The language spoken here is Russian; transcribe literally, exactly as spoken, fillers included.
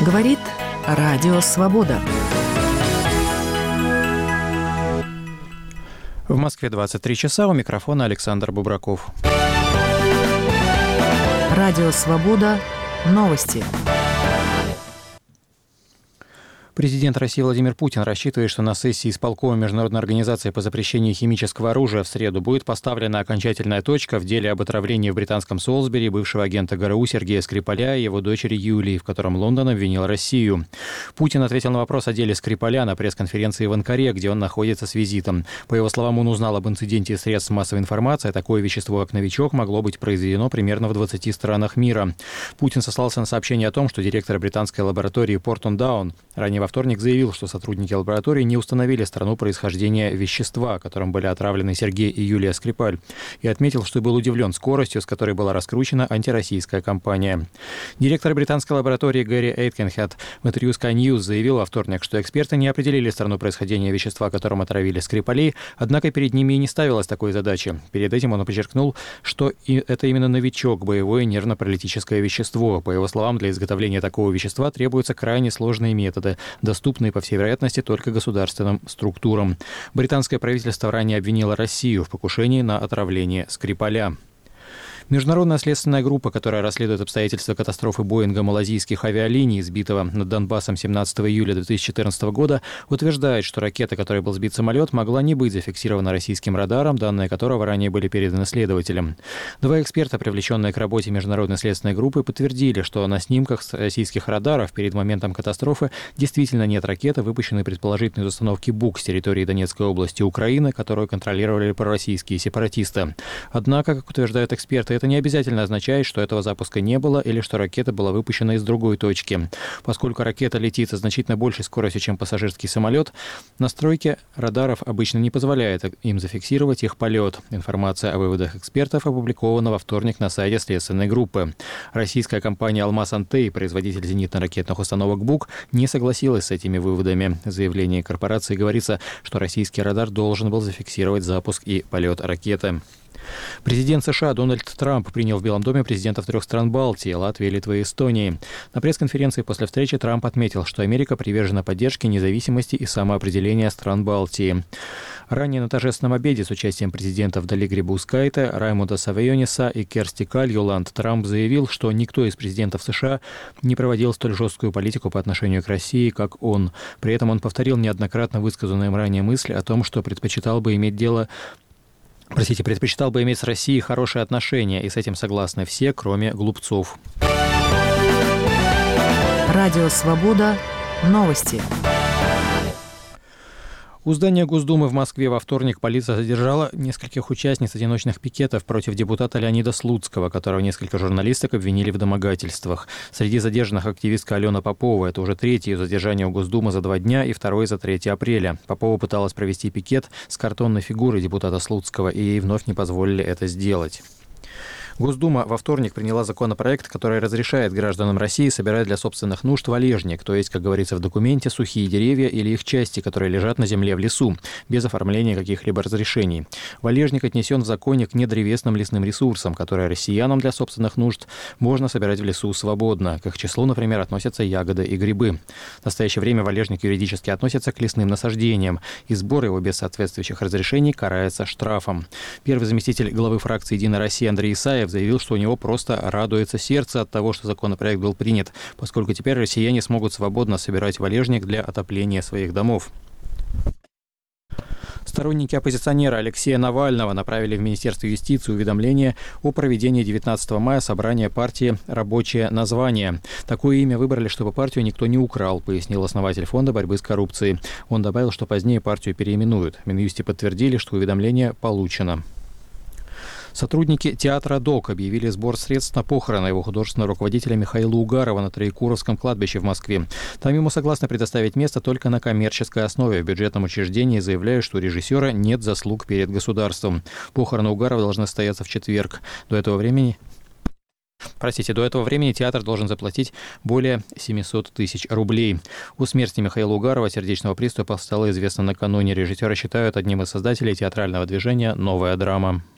Говорит Радио Свобода. В Москве двадцать три часа, у микрофона Александр Бубраков. Радио Свобода. Новости. Президент России Владимир Путин рассчитывает, что на сессии исполкома Международной организации по запрещению химического оружия в среду будет поставлена окончательная точка в деле об отравлении в британском Солсбери бывшего агента ГРУ Сергея Скрипаля и его дочери Юлии, в котором Лондон обвинил Россию. Путин ответил на вопрос о деле Скрипаля на пресс-конференции в Анкаре, где он находится с визитом. По его словам, он узнал об инциденте из средств массовой информации. Такое вещество, как новичок, могло быть произведено примерно в двадцати странах мира. Путин сослался на сообщение о том, что директор британской лаборатории Портон Даун ранее во вторник заявил, что сотрудники лаборатории не установили страну происхождения вещества, которым были отравлены Сергей и Юлия Скрипаль, и отметил, что был удивлен скоростью, с которой была раскручена антироссийская кампания. Директор британской лаборатории Гэри Эйткинхед в интервью Sky News заявил во вторник, что эксперты не определили страну происхождения вещества, которым отравили Скрипалей, однако перед ними и не ставилась такой задачи. Перед этим он подчеркнул, что это именно новичок, боевое нервно-паралитическое вещество. По его словам, для изготовления такого вещества требуются крайне сложные методы, доступные, по всей вероятности, только государственным структурам. Британское правительство ранее обвинило Россию в покушении на отравление Скрипаля. Международная следственная группа, которая расследует обстоятельства катастрофы Боинга малазийских авиалиний, сбитого над Донбассом семнадцатого июля две тысячи четырнадцатого года, утверждает, что ракета, которой был сбит самолет, могла не быть зафиксирована российским радаром, данные которого ранее были переданы следователям. Два эксперта, привлеченные к работе Международной следственной группы, подтвердили, что на снимках с российских радаров перед моментом катастрофы действительно нет ракеты, выпущенной предположительно из установки БУК с территории Донецкой области Украины, которую контролировали пророссийские сепаратисты. Однако, как утверждают эксперты, это не обязательно означает, что этого запуска не было или что ракета была выпущена из другой точки. Поскольку ракета летит со значительно большей скоростью, чем пассажирский самолет, настройки радаров обычно не позволяют им зафиксировать их полет. Информация о выводах экспертов опубликована во вторник на сайте следственной группы. Российская компания «Алмаз Антей», производитель зенитно-ракетных установок БУК, не согласилась с этими выводами. В заявлении корпорации говорится, что российский радар должен был зафиксировать запуск и полет ракеты. Президент США Дональд Трамп принял в Белом доме президентов трех стран Балтии – Латвии, Литвы и Эстонии. На пресс-конференции после встречи Трамп отметил, что Америка привержена поддержке независимости и самоопределения стран Балтии. Ранее на торжественном обеде с участием президентов Дали Грибаускайте, Раймунда Савойониса и Керсти Кальюланд Трамп заявил, что никто из президентов США не проводил столь жесткую политику по отношению к России, как он. При этом он повторил неоднократно высказанную им ранее мысль о том, что предпочитал бы иметь дело Простите, предпочитал бы иметь с Россией хорошие отношения, и с этим согласны все, кроме глупцов. Радио Свобода. Новости. У здания Госдумы в Москве во вторник полиция задержала нескольких участниц одиночных пикетов против депутата Леонида Слуцкого, которого несколько журналисток обвинили в домогательствах. Среди задержанных активистка Алена Попова. Это уже третье ее задержание у Госдумы за два дня и второе за третье апреля. Попова пыталась провести пикет с картонной фигурой депутата Слуцкого, и ей вновь не позволили это сделать. Госдума во вторник приняла законопроект, который разрешает гражданам России собирать для собственных нужд валежник, то есть, как говорится в документе, сухие деревья или их части, которые лежат на земле в лесу, без оформления каких-либо разрешений. Валежник отнесен в законе к недревесным лесным ресурсам, которые россиянам для собственных нужд можно собирать в лесу свободно. К их числу, например, относятся ягоды и грибы. В настоящее время валежник юридически относится к лесным насаждениям, и сбор его без соответствующих разрешений карается штрафом. Первый заместитель главы фракции «Единая Россия» Андрей Исаев заявил, что у него просто радуется сердце от того, что законопроект был принят, поскольку теперь россияне смогут свободно собирать валежник для отопления своих домов. Сторонники оппозиционера Алексея Навального направили в Министерство юстиции уведомление о проведении девятнадцатого мая собрания партии «Рабочее название». Такое имя выбрали, чтобы партию никто не украл, пояснил основатель фонда борьбы с коррупцией. Он добавил, что позднее партию переименуют. В Минюсте подтвердили, что уведомление получено. Сотрудники театра «Док» объявили сбор средств на похороны его художественного руководителя Михаила Угарова на Троекуровском кладбище в Москве. Там ему согласны предоставить место только на коммерческой основе. В бюджетном учреждении заявляют, что у режиссера нет заслуг перед государством. Похороны Угарова должны состояться в четверг. До этого времени... Простите, до этого времени театр должен заплатить более семьсот тысяч рублей. О смерти Михаила Угарова сердечного приступа стало известно накануне. Режиссера считают одним из создателей театрального движения «Новая драма».